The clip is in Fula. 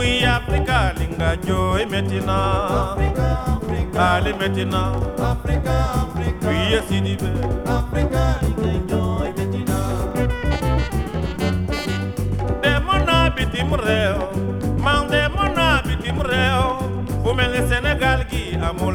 Oui, Africa, linga joy metina. Ali metina. Oui, Sidibe. Demona bitim reo. Man demona bitim reo. Fumele Senegal ki amul.